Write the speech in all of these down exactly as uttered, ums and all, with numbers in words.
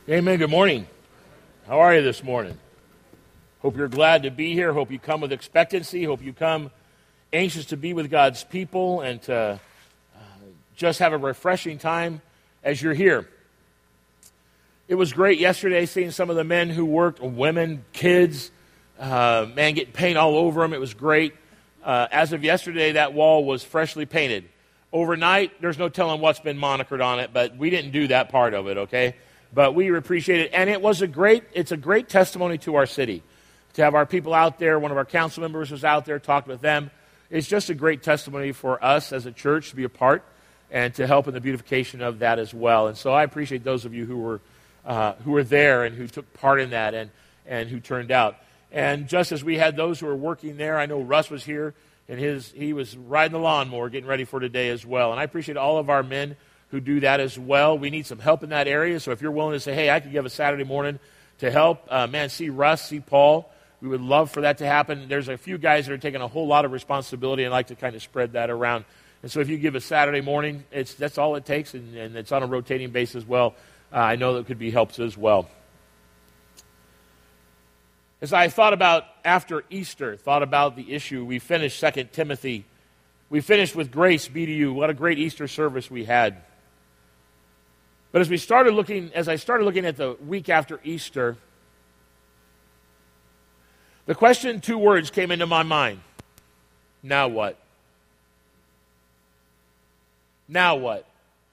Amen. Good morning. How are you this morning? Hope you're glad to be here. Hope you come with expectancy. Hope you come anxious to be with God's people and to uh, just have a refreshing time as you're here. It was great yesterday seeing some of the men who worked, women, kids, uh, man, getting paint all over them. It was great. Uh, as of yesterday, that wall was freshly painted. Overnight, there's no telling what's been monikered on it, but we didn't do that part of it, okay? But we appreciate it, and it was a great, it's a great testimony to our city. To have our people out there, one of our council members was out there, talked with them. It's just a great testimony for us as a church to be a part and to help in the beautification of that as well. And so I appreciate those of you who were uh, who were there and who took part in that and, and who turned out. And just as we had those who were working there, I know Russ was here, and his he was riding the lawnmower, getting ready for today as well. And I appreciate all of our men who do that as well. We need some help in that area, so if you're willing to say, hey, I could give a Saturday morning to help, uh, man, see Russ, see Paul. We would love for that to happen. There's a few guys that are taking a whole lot of responsibility and like to kind of spread that around. And so if you give a Saturday morning, it's that's all it takes, and, and it's on a rotating basis as well. Uh, I know that could be helps as well. As I thought about after Easter, thought about the issue, we finished Second Timothy. We finished with grace be to you. What a great Easter service we had. But as we started looking, as I started looking at the week after Easter, the question, two words came into my mind. Now what? Now what?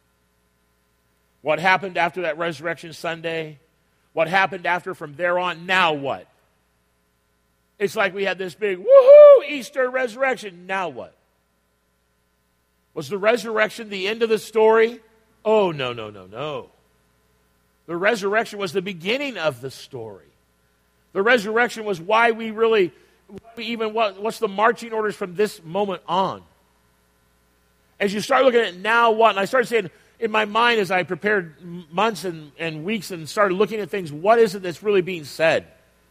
What happened after that Resurrection Sunday? What happened after from there on? Now what? It's like we had this big, woohoo, Easter resurrection. Now what? Was the resurrection the end of the story? Oh, no, no, no, no. The resurrection was the beginning of the story. The resurrection was why we really, even what, what's the marching orders from this moment on? As you start looking at now what, and I started saying in my mind as I prepared months and, and weeks and started looking at things, what is it that's really being said?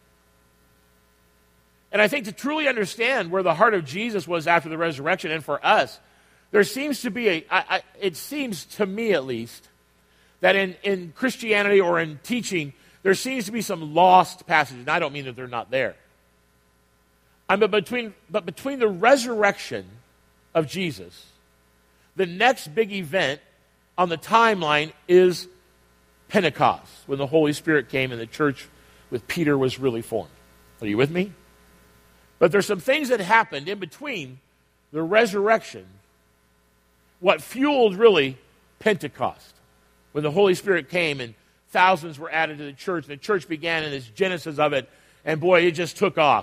And I think to truly understand where the heart of Jesus was after the resurrection, and for us, there seems to be a, I, I, it seems to me at least, that in, in Christianity or in teaching, there seems to be some lost passages. And I don't mean that they're not there. I mean, between, but between the resurrection of Jesus, the next big event on the timeline is Pentecost, when the Holy Spirit came and the church with Peter was really formed. Are you with me? But there's some things that happened in between the resurrection, what fueled really Pentecost, when the Holy Spirit came and thousands were added to the church, and the church began in its genesis of it, and boy, it just took off.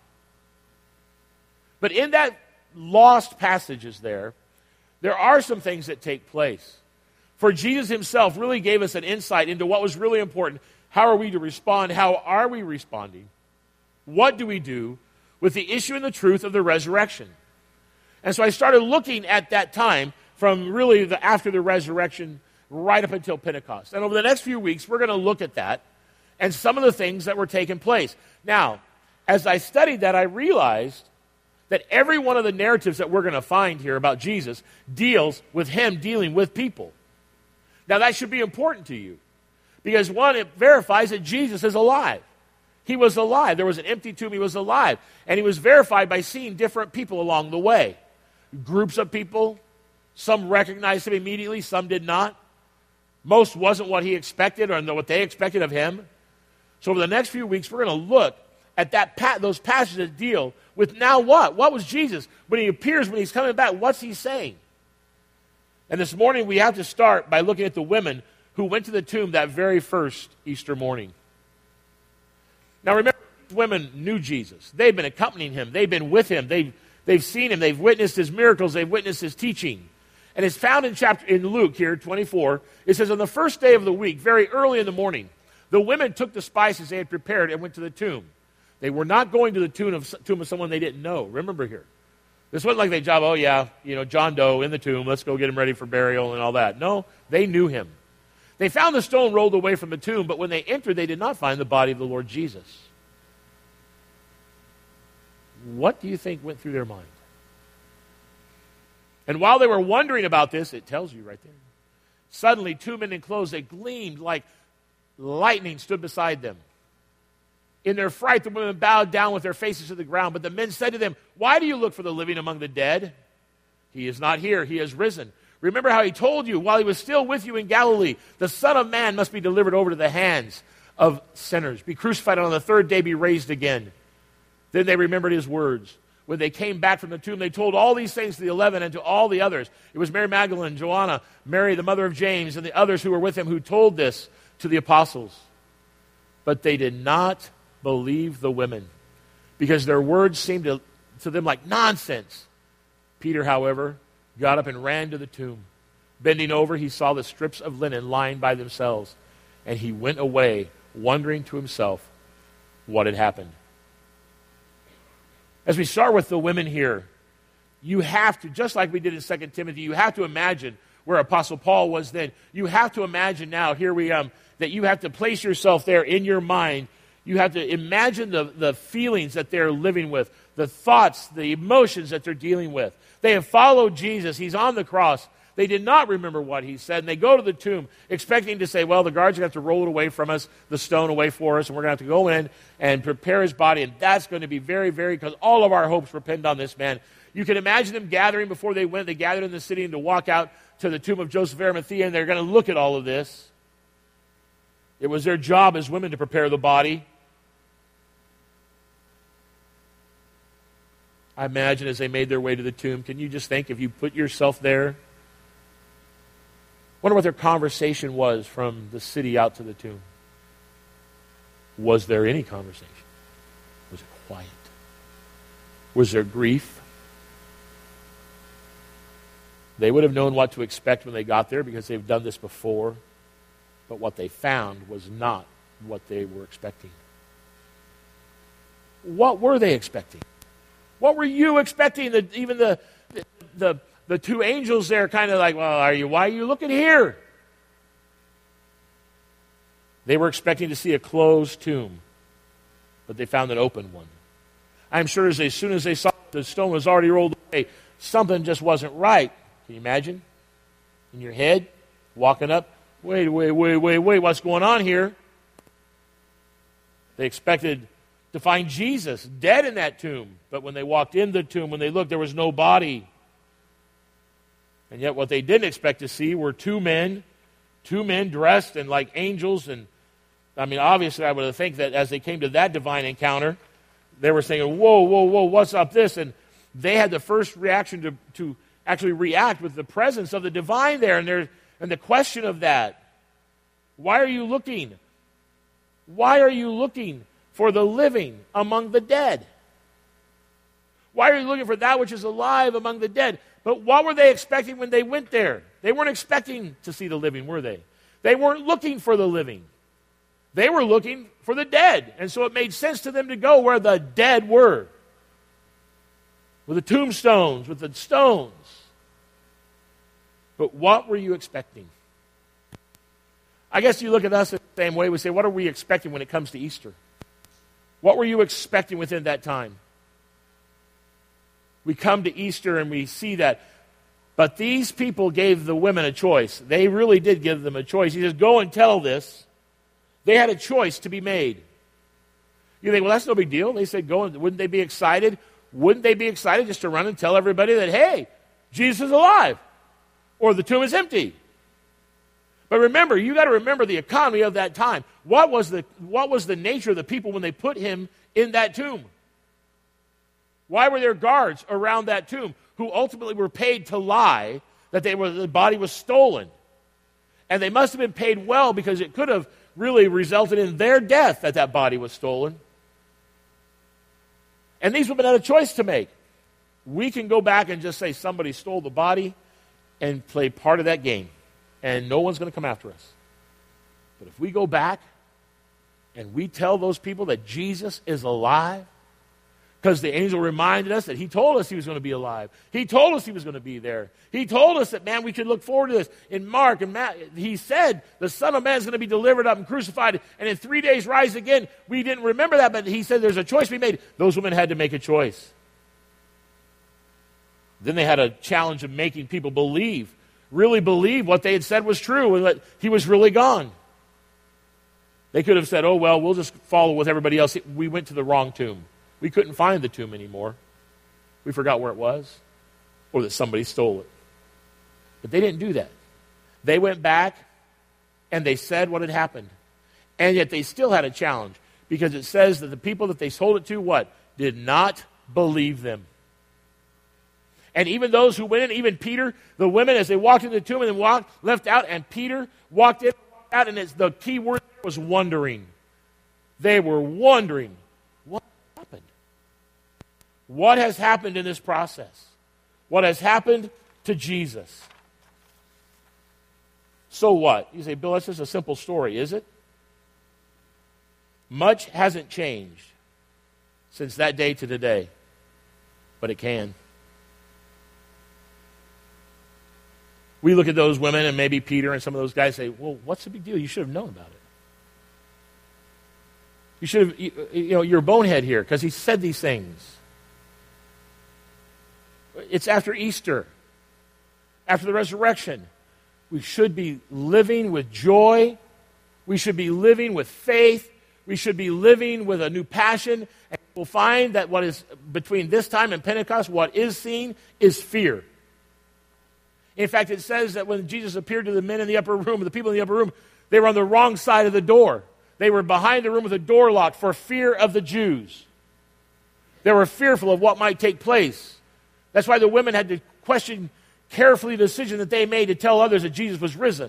But in that lost passages there, there are some things that take place. For Jesus himself really gave us an insight into what was really important. How are we to respond? How are we responding? What do we do with the issue and the truth of the resurrection? And so I started looking at that time from really the after the resurrection right up until Pentecost. And over the next few weeks, we're going to look at that and some of the things that were taking place. Now, as I studied that, I realized that every one of the narratives that we're going to find here about Jesus deals with him dealing with people. Now, that should be important to you because, one, it verifies that Jesus is alive. He was alive. There was an empty tomb. He was alive. And he was verified by seeing different people along the way. Groups of people. Some recognized him immediately. Some did not. Most wasn't what he expected or what they expected of him. So over the next few weeks, we're going to look at that pa- those passages that deal with now what? What was Jesus? When he appears, when he's coming back, what's he saying? And this morning, we have to start by looking at the women who went to the tomb that very first Easter morning. Now remember, these women knew Jesus. They've been accompanying him. They've been with him. They've, they've seen him. They've witnessed his miracles. They've witnessed his teaching. And it's found in chapter in Luke here, twenty-four. It says, on the first day of the week, very early in the morning, the women took the spices they had prepared and went to the tomb. They were not going to the tomb of, tomb of someone they didn't know. Remember here. This wasn't like they job, oh yeah, you know, John Doe in the tomb. Let's go get him ready for burial and all that. No, they knew him. They found the stone rolled away from the tomb, but when they entered, they did not find the body of the Lord Jesus. What do you think went through their mind? And while they were wondering about this, it tells you right there. Suddenly, two men in clothes, they gleamed like lightning stood beside them. In their fright, the women bowed down with their faces to the ground. But the men said to them, why do you look for the living among the dead? He is not here. He has risen. Remember how he told you while he was still with you in Galilee, the Son of Man must be delivered over to the hands of sinners, be crucified, and on the third day be raised again. Then they remembered his words. When they came back from the tomb, they told all these things to the eleven and to all the others. It was Mary Magdalene, Joanna, Mary, the mother of James, and the others who were with him who told this to the apostles. But they did not believe the women, because their words seemed to, to them like nonsense. Peter, however, got up and ran to the tomb. Bending over, he saw the strips of linen lying by themselves, and he went away, wondering to himself what had happened. As we start with the women here, you have to, just like we did in Second Timothy, you have to imagine where Apostle Paul was then. You have to imagine now, here we um, that you have to place yourself there in your mind. You have to imagine the, the feelings that they're living with, the thoughts, the emotions that they're dealing with. They have followed Jesus. He's on the cross. They did not remember what he said, and they go to the tomb expecting to say, well, the guards are going to have to roll it away from us, the stone away for us, and we're going to have to go in and prepare his body, and that's going to be very, very, because all of our hopes depend on this man. You can imagine them gathering before they went. They gathered in the city and to walk out to the tomb of Joseph of Arimathea, and they're going to look at all of this. It was their job as women to prepare the body. I imagine as they made their way to the tomb, can you just think if you put yourself there? Wonder what their conversation was from the city out to the tomb. Was there any conversation? Was it quiet? Was there grief? They would have known what to expect when they got there because they've done this before. But what they found was not what they were expecting. What were they expecting? What were you expecting? The, even the, the, the, the two angels there kind of like, well, are you, why are you looking here? They were expecting to see a closed tomb, but they found an open one. I'm sure as, as soon as they saw the stone was already rolled away, something just wasn't right. Can you imagine? In your head, walking up, wait, wait, wait, wait, wait, what's going on here? They expected to find Jesus dead in that tomb. But when they walked in the tomb, when they looked, there was no body. And yet what they didn't expect to see were two men, two men dressed in like angels. And I mean, obviously I would have think that as they came to that divine encounter, they were saying, whoa, whoa, whoa, what's up this? And they had the first reaction to, to actually react with the presence of the divine there. And, there, and the question of that, why are you looking? Why are you looking for the living among the dead? Why are you looking for that which is alive among the dead? But what were they expecting when they went there? They weren't expecting to see the living, were they? They weren't looking for the living. They were looking for the dead. And so it made sense to them to go where the dead were. With the tombstones, with the stones. But what were you expecting? I guess you look at us the same way. We say, what are we expecting when it comes to Easter? What were you expecting within that time? We come to Easter and we see that. But these people gave the women a choice. They really did give them a choice. He says, go and tell this. They had a choice to be made. You think, well, that's no big deal. They said, go, and wouldn't they be excited? Wouldn't they be excited just to run and tell everybody that, hey, Jesus is alive, or the tomb is empty? But remember, you got to remember the economy of that time. What was the what was the nature of the people when they put him in that tomb? Why were there guards around that tomb who ultimately were paid to lie that they were the body was stolen? And they must have been paid well, because it could have really resulted in their death that that body was stolen. And these women had a choice to make. We can go back and just say somebody stole the body and play part of that game, and no one's going to come after us. But if we go back and we tell those people that Jesus is alive, because the angel reminded us that he told us he was going to be alive. He told us he was going to be there. He told us that, man, we could look forward to this. In Mark and Matt, he said the Son of Man is going to be delivered up and crucified and in three days rise again. We didn't remember that, but he said there's a choice to be made. Those women had to make a choice. Then they had a challenge of making people believe, really believe what they had said was true and that he was really gone. They could have said, oh, well, we'll just follow with everybody else. We went to the wrong tomb. We couldn't find the tomb anymore. We forgot where it was, or that somebody stole it. But they didn't do that. They went back, and they said what had happened. And yet they still had a challenge, because it says that the people that they sold it to, what? Did not believe them. And even those who went in, even Peter, the women, as they walked into the tomb and then walked, left out, and Peter walked in, walked out, and it's, the key word was wondering. They were wondering, what happened? What has happened in this process? What has happened to Jesus? So what? You say, Bill, that's just a simple story, is it? Much hasn't changed since that day to today, but it can. We look at those women and maybe Peter and some of those guys say, well, what's the big deal? You should have known about it. You should have, you, you know, you're a bonehead here because he said these things. It's after Easter, after the resurrection. We should be living with joy. We should be living with faith. We should be living with a new passion. And we'll find that what is between this time and Pentecost, what is seen is fear. In fact, it says that when Jesus appeared to the men in the upper room, the people in the upper room, they were on the wrong side of the door. They were behind the room with the door locked for fear of the Jews. They were fearful of what might take place. That's why the women had to question carefully the decision that they made to tell others that Jesus was risen.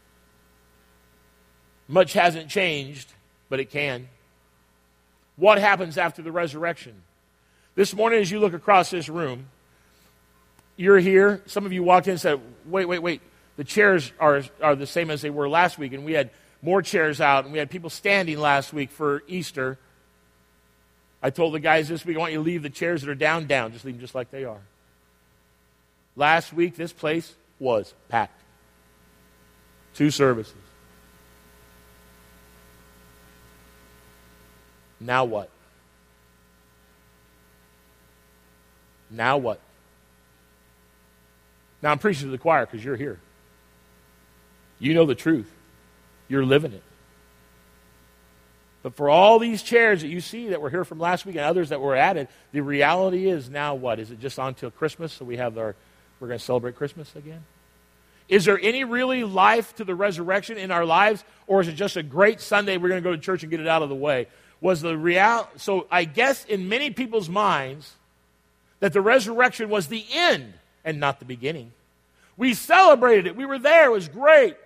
Much hasn't changed, but it can. What happens after the resurrection? This morning, as you look across this room, you're here. Some of you walked in and said, wait, wait, wait. The chairs are, are the same as they were last week, and we had more chairs out, and we had people standing last week for Easter. I told the guys this week, I want you to leave the chairs that are down, down. Just leave them just like they are. Last week, this place was packed. Two services. Now what? Now what? Now I'm preaching to the choir because you're here. You know the truth. You're living it. But for all these chairs that you see that were here from last week and others that were added, the reality is now what? Is it just on till Christmas so we have our, we're going to celebrate Christmas again? Is there any really life to the resurrection in our lives, or is it just a great Sunday we're going to go to church and get it out of the way? Was the real? So I guess in many people's minds that the resurrection was the end and not the beginning. We celebrated it. We were there. It was great.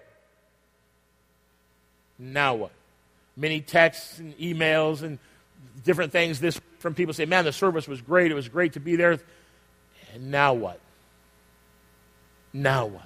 Now what? Many texts and emails and different things this from people say, man, the service was great. It was great to be there. And now what? Now what?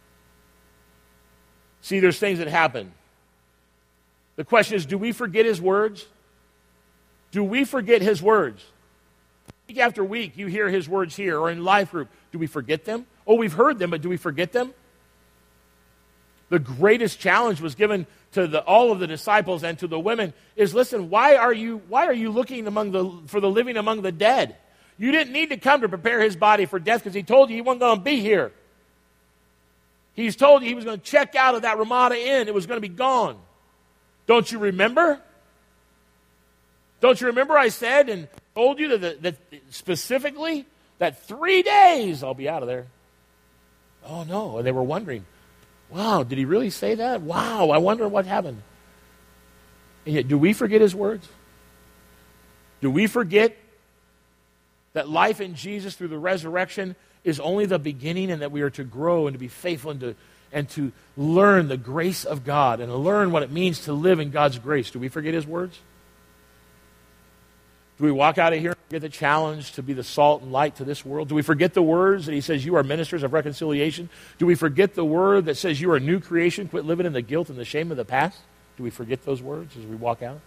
See, there's things that happen. The question is, do we forget his words? Do we forget his words? Week after week, you hear his words here or in life group. Do we forget them? Oh, we've heard them, but do we forget them? The greatest challenge was given to the, all of the disciples and to the women is, listen, why are you why are you looking among the for the living among the dead? You didn't need to come to prepare his body for death because he told you he wasn't going to be here. He's told you he was going to check out of that Ramada Inn. It was going to be gone. Don't you remember? Don't you remember I said and told you that, that specifically that three days I'll be out of there? Oh, no. And they were wondering, wow, did he really say that? Wow, I wonder what happened. And yet, do we forget his words? Do we forget that life in Jesus through the resurrection is only the beginning and that we are to grow and to be faithful and to, and to learn the grace of God and to learn what it means to live in God's grace? Do we forget his words? Do we walk out of here and get the challenge to be the salt and light to this world? Do we forget the words that he says you are ministers of reconciliation? Do we forget the word that says you are a new creation, quit living in the guilt and the shame of the past? Do we forget those words as we walk out?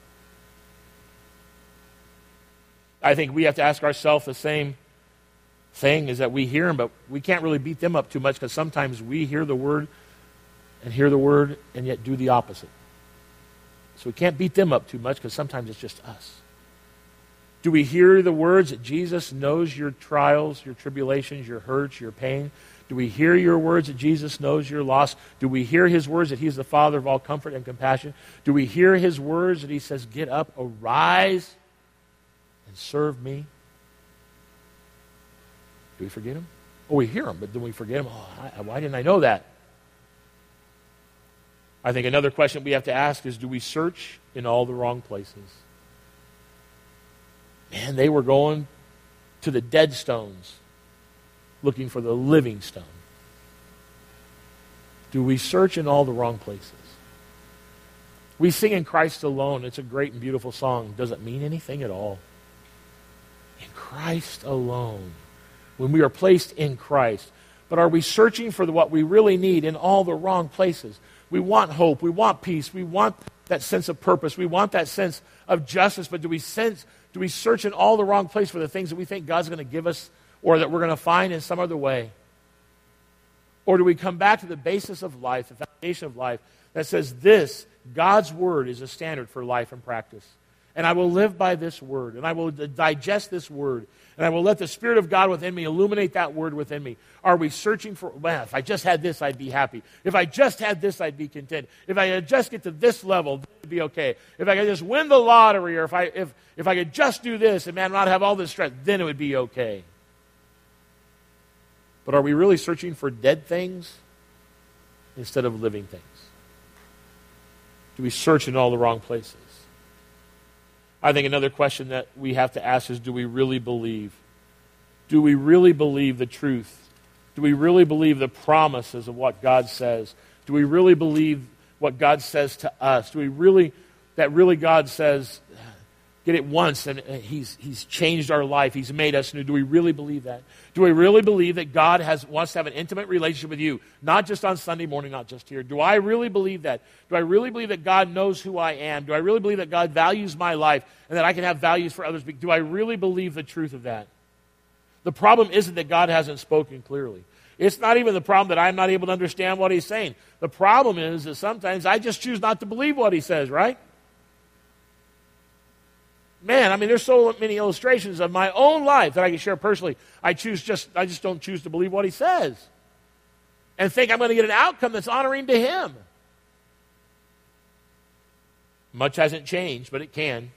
I think we have to ask ourselves the same thing, is that we hear them, but we can't really beat them up too much because sometimes we hear the word and hear the word and yet do the opposite. So we can't beat them up too much because sometimes it's just us. Do we hear the words that Jesus knows your trials, your tribulations, your hurts, your pain? Do we hear your words that Jesus knows your loss? Do we hear his words that he's the Father of all comfort and compassion? Do we hear his words that he says, get up, arise, and serve me? Do we forget him? Oh, we hear him, but then we forget him. Oh, I, why didn't I know that? I think another question we have to ask is, do we search in all the wrong places? Man, they were going to the dead stones, looking for the living stone. Do we search in all the wrong places? We sing in Christ alone. It's a great and beautiful song. Does it mean anything at all? In Christ alone. When we are placed in Christ. But are we searching for the, what we really need in all the wrong places? We want hope. We want peace. We want that sense of purpose. We want that sense of justice. But do we sense, do we search in all the wrong place for the things that we think God's going to give us or that we're going to find in some other way? Or do we come back to the basis of life, the foundation of life, that says this, God's word is a standard for life and practice. And I will live by this word, and I will digest this word, and I will let the Spirit of God within me illuminate that word within me. Are we searching for, well, if I just had this, I'd be happy. If I just had this, I'd be content. If I could just get to this level, it'd be okay. If I could just win the lottery, or if I, if, if I could just do this and, man, not have all this stress, then it would be okay. But are we really searching for dead things instead of living things? Do we search in all the wrong places? I think another question that we have to ask is, do we really believe? Do we really believe the truth? Do we really believe the promises of what God says? Do we really believe what God says to us? Do we really, that really God says, get it once and he's, he's changed our life. He's made us new. Do we really believe that? Do we really believe that God has wants to have an intimate relationship with you? Not just on Sunday morning, not just here. Do I really believe that? Do I really believe that God knows who I am? Do I really believe that God values my life and that I can have values for others? Do I really believe the truth of that? The problem isn't that God hasn't spoken clearly. It's not even the problem that I'm not able to understand what he's saying. The problem is that sometimes I just choose not to believe what he says, right? Man, I mean, there's so many illustrations of my own life that I can share personally. I choose just, I just don't choose to believe what he says and think I'm going to get an outcome that's honoring to him. Much hasn't changed, but it can.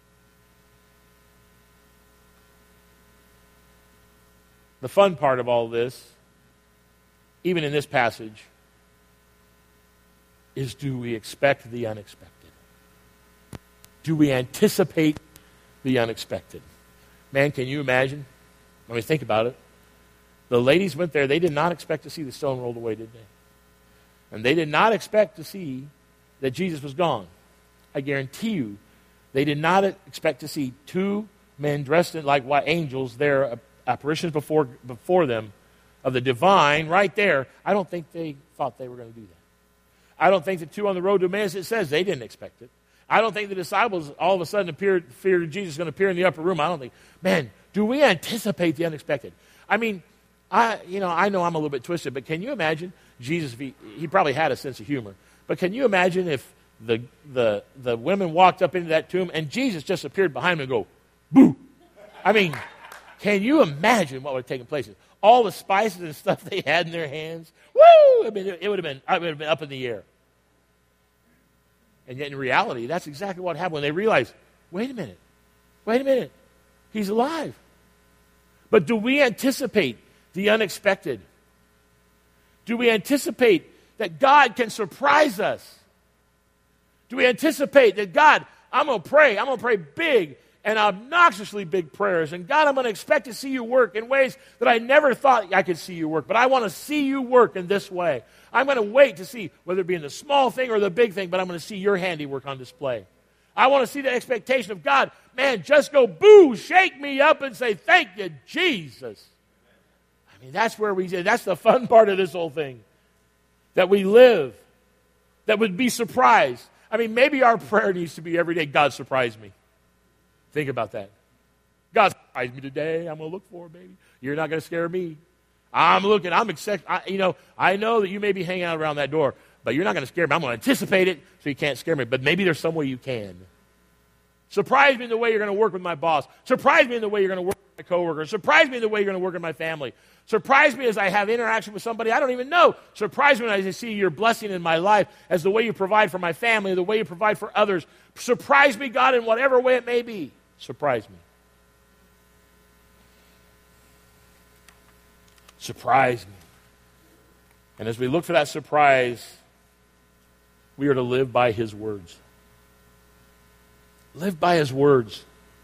The fun part of all this, even in this passage, is do we expect the unexpected? Do we anticipate the unexpected? Man, can you imagine? I mean, think about it. The ladies went there. They did not expect to see the stone rolled away, did they? And they did not expect to see that Jesus was gone. I guarantee you, they did not expect to see two men dressed in like white angels, their apparitions before, before them of the divine right there. I don't think they thought they were going to do that. I don't think the two on the road to Emmaus, it says they didn't expect it. I don't think the disciples all of a sudden appeared, feared Jesus was going to appear in the upper room. I don't think, man, do we anticipate the unexpected? I mean, I you know, I know I'm a little bit twisted, but can you imagine Jesus, if he, he probably had a sense of humor, but can you imagine if the, the, the women walked up into that tomb and Jesus just appeared behind them and go, boo? I mean, can you imagine what would have taken place? All the spices and stuff they had in their hands, woo! I mean, it, it would have been, it would have been up in the air. And yet in reality, that's exactly what happened when they realized, wait a minute, wait a minute, he's alive. But do we anticipate the unexpected? Do we anticipate that God can surprise us? Do we anticipate that God, I'm going to pray, I'm going to pray big and obnoxiously big prayers, and God, I'm going to expect to see you work in ways that I never thought I could see you work, but I want to see you work in this way. I'm going to wait to see, whether it be in the small thing or the big thing, but I'm going to see your handiwork on display. I want to see the expectation of God, man, just go boo, shake me up and say, thank you, Jesus. I mean, that's where we, that's the fun part of this whole thing, that we live, that would be surprised. I mean, maybe our prayer needs to be every day, God, surprise me. Think about that. God, surprise me today. I'm going to look for it, baby. You're not going to scare me. I'm looking. I'm expect. I, you know, I know that you may be hanging out around that door, but you're not going to scare me. I'm going to anticipate it so you can't scare me. But maybe there's some way you can. Surprise me in the way you're going to work with my boss. Surprise me in the way you're going to work with my coworker. Surprise me in the way you're going to work in my family. Surprise me as I have interaction with somebody I don't even know. Surprise me as I see your blessing in my life, as the way you provide for my family, the way you provide for others. Surprise me, God, in whatever way it may be. Surprise me. Surprise me. And as we look for that surprise, we are to live by his words. Live by his words.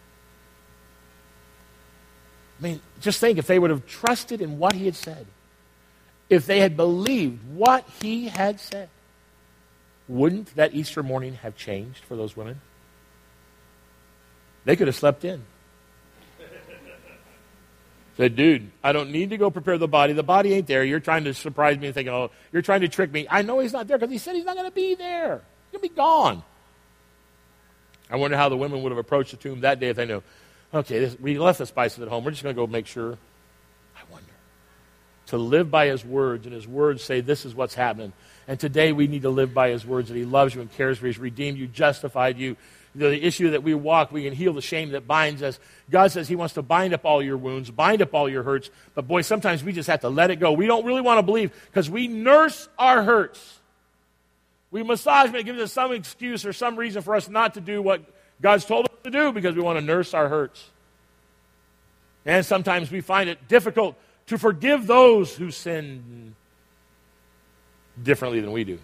I mean, just think if they would have trusted in what he had said, if they had believed what he had said, wouldn't that Easter morning have changed for those women? They could have slept in. Said, dude, I don't need to go prepare the body. The body ain't there. You're trying to surprise me and thinking, oh, you're trying to trick me. I know he's not there because he said he's not going to be there. He's going to be gone. I wonder how the women would have approached the tomb that day if they knew, okay, this, we left the spices at home. We're just going to go make sure. I wonder. To live by his words, and his words say this is what's happening. And today we need to live by his words, that he loves you and cares for you. He's redeemed you, justified you. The issue that we walk, we can heal the shame that binds us. God says he wants to bind up all your wounds, bind up all your hurts. But boy, sometimes we just have to let it go. We don't really want to believe because we nurse our hurts. We massage them. It gives us some excuse or some reason for us not to do what God's told us to do because we want to nurse our hurts. And sometimes we find it difficult to forgive those who sin differently than we do.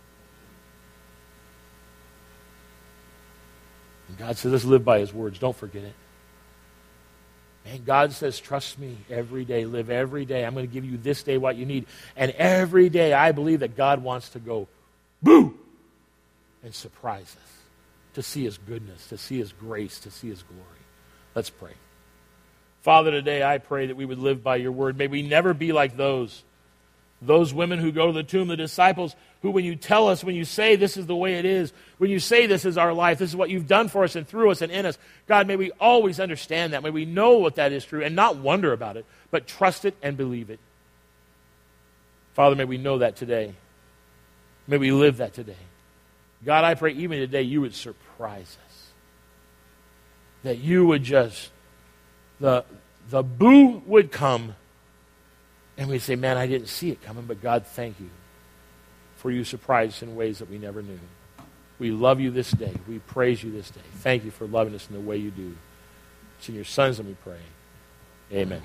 And God says, let's live by his words. Don't forget it. And God says, trust me every day. Live every day. I'm going to give you this day what you need. And every day I believe that God wants to go, boo, and surprise us. To see his goodness, to see his grace, to see his glory. Let's pray. Father, today I pray that we would live by your word. May we never be like those. Those women who go to the tomb, the disciples, who when you tell us, when you say this is the way it is, when you say this is our life, this is what you've done for us and through us and in us, God, may we always understand that. May we know what that is true and not wonder about it, but trust it and believe it. Father, may we know that today. May we live that today. God, I pray even today you would surprise us. That you would just, the, the boo would come, and we'd say, man, I didn't see it coming, but God, thank you for you surprised us in ways that we never knew. We love you this day. We praise you this day. Thank you for loving us in the way you do. It's in your Son's name we pray. Amen.